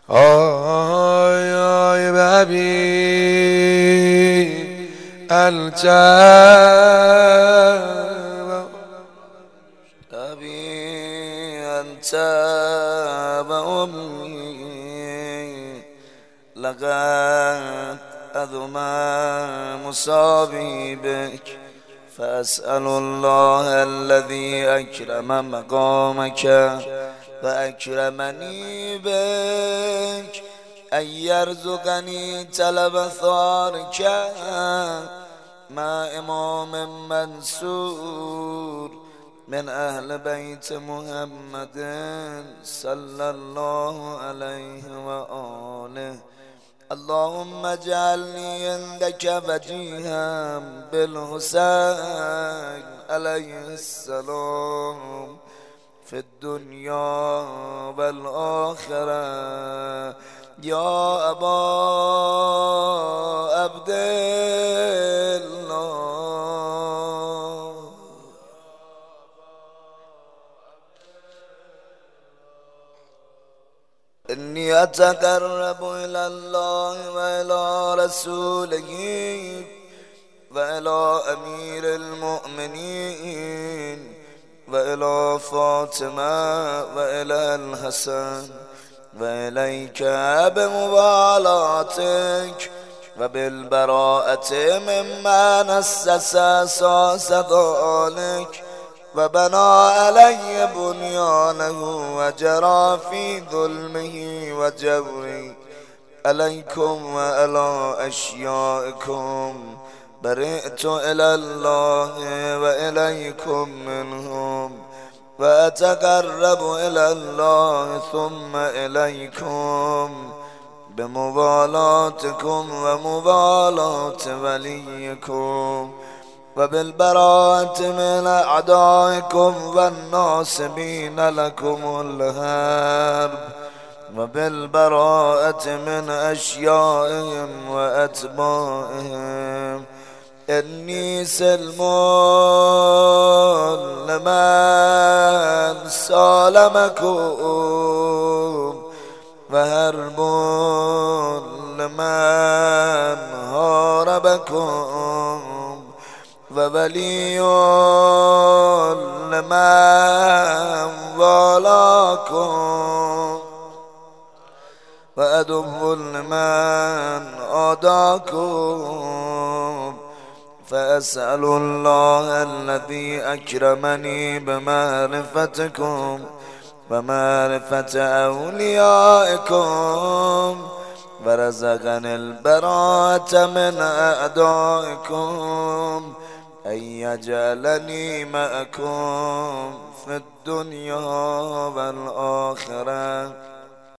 آی آی ببی الجبر أبي أنت وأمي لقد أذم مصابي بك فأسأل الله الذي أكرم مقامك وأكرمني بك أن يرزقني طلب ثارك مع إمام منصور من أهل بيت محمد صلى الله عليه وآله. اللهم اجعلني عندك وجيها بالحسين عليه السلام في الدنيا والآخرة يا أبا عبد الله. إني أتقرب إلى الله وإلى رسوله وإلى أمير المؤمنين وإلى فاطمة وإلى الحسن وإليك بموالاتك وبالبراءة مما نسس أساس ذلك وبنى علي بنيانه وجرى في ظلمه وجوره عليكم وعلى أشيائكم. برئت إلى الله وإليكم منهم وأتقرب إلى الله ثم إليكم بموالاتكم وموالاة وليكم وبالبراءة من أعدائكم والناصبين لكم الحرب وبالبراءة من أشيائهم وأتباعهم. إني سلم لمن سالمكم وهرب لمن هاربكم وولي لمن والاكم وعدو لمن عاداكم. فأسأل الله الذي أكرمني بمعرفتكم ومعرفة أوليائكم ورزقني البراءة من أعدائكم أن يجعلني معكم في الدنيا والآخرة